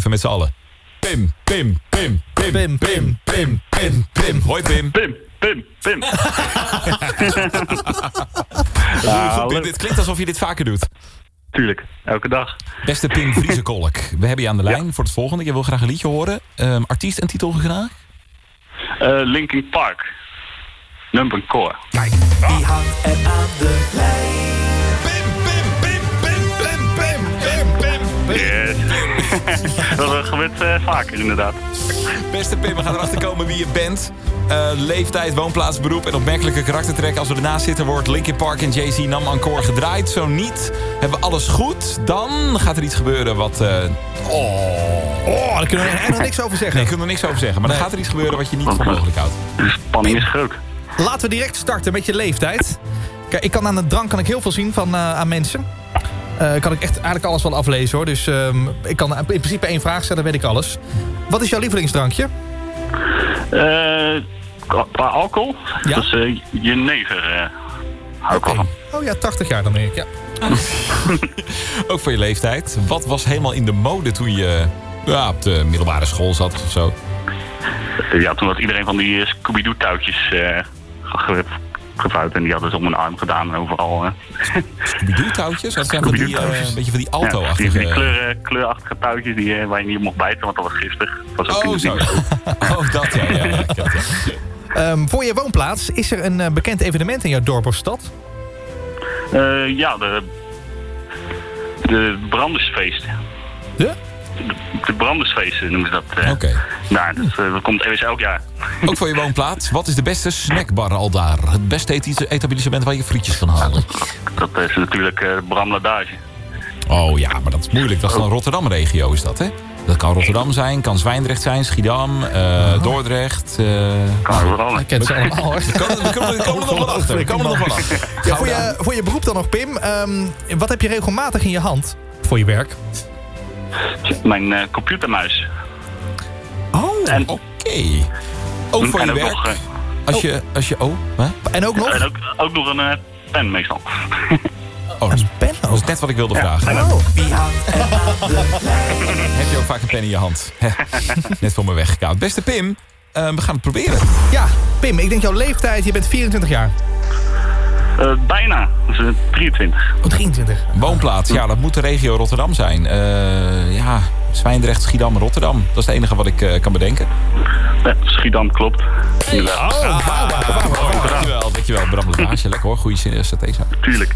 Even met z'n allen. Pim, Pim, Pim, Pim, Pim, Pim, Pim, Pim, Pim. Hoi Pim. Pim. Goed, Pim. Dit klinkt alsof je dit vaker doet. Tuurlijk, elke dag. Beste Pim Vriesekolk, we hebben je aan de lijn voor het volgende. Je wil graag een liedje horen. Artiest en titel graag? Linkin Park. Number Core. Kijk. Die hangt er aan de lijn. Yes. Dat gebeurt vaker inderdaad. Beste Pim, we gaan erachter komen wie je bent. Leeftijd, woonplaats, beroep en opmerkelijke karaktertrek. Als we ernaast zitten wordt Linkin Park en Jay-Z Nam Encore gedraaid. Zo niet, hebben we alles goed. Dan gaat er iets gebeuren wat... daar kunnen we er nog niks over zeggen. Nee, kunnen we niks over zeggen. Maar dan gaat er iets gebeuren wat je niet voor mogelijk houdt. De spanning is groot. Laten we direct starten met je leeftijd. Kijk, ik kan aan de drank heel veel zien aan mensen. Kan ik echt eigenlijk alles wel aflezen hoor. Dus ik kan in principe 1 vraag stellen, dan weet ik alles. Wat is jouw lievelingsdrankje? Qua alcohol? Ja? Dat is jenever. Hou ik wel van. Oh ja, 80 jaar dan denk ik, ja. Ook voor je leeftijd. Wat was helemaal in de mode toen je op de middelbare school zat of zo? Ja, toen had iedereen van die Scooby-Doo touwtjes gevouwd. En die hadden ze om een arm gedaan en overal. Scooby-Doo touwtjes? Dat zijn van die, een beetje van die auto-achtige... Ja, die kleurachtige touwtjes waar je niet op mocht bijten, want dat was giftig. Dat was ook zo. Dat ja. Voor je woonplaats, is er een bekend evenement in jouw dorp of stad? Ja, de Brandersfeest. De Brandersfeesten noemen ze dat. Oké. Nou, dat komt elk jaar. Ook voor je woonplaats. Wat is de beste snackbar al daar? Het beste etablissement waar je frietjes kan halen? Dat is natuurlijk Bramladage. Oh ja, maar dat is moeilijk. Dat is dan Rotterdam-regio is dat, hè? Dat kan Rotterdam zijn, kan Zwijndrecht zijn, Schiedam, Dordrecht. Kan overal. Ik ken ze allemaal hoor. We komen er nog wel achter. Ja, voor je beroep dan nog, Pim. Wat heb je regelmatig in je hand voor je werk? Mijn computermuis. Oh, oké. Ook voor je werk. En ook nog? En ook nog een pen meestal. Dat is net wat ik wilde vragen. Wie hangt er aan de lijn? Heb je ook vaak een pen in je hand? Net voor me weggekauwd. Beste Pim, we gaan het proberen. Ja, Pim, ik denk jouw leeftijd, je bent 24 jaar. Bijna. Dus 23. Oh, 23. Woonplaats, ja, dat moet de regio Rotterdam zijn. Zwijndrecht, Schiedam, Rotterdam. Dat is het enige wat ik kan bedenken. Ja, Schiedam klopt. Dankjewel, Bramladage. Lekker hoor, goede saté. Tuurlijk.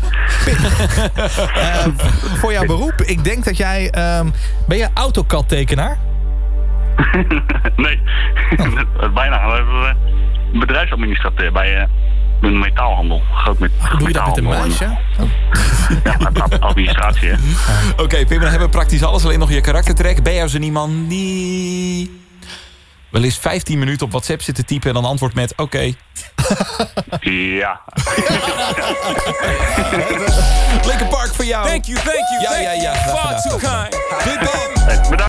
Voor jouw beroep, ik denk dat jij... ben je AutoCAD-tekenaar? Nee, bijna. We hebben een bedrijfsadministrateur bij een metaalhandel. Groot Doe je dat met een muis, ja? Ja, administratie, hè. Oké, Pim, dan hebben we praktisch alles. Alleen nog je karaktertrek. Ben jij zo iemand die... wel eens 15 minuten op WhatsApp zitten typen en dan antwoord met oké. Ja. Linkin Park voor jou. Thank you. Ja. Far too kind. Pim. Bedankt.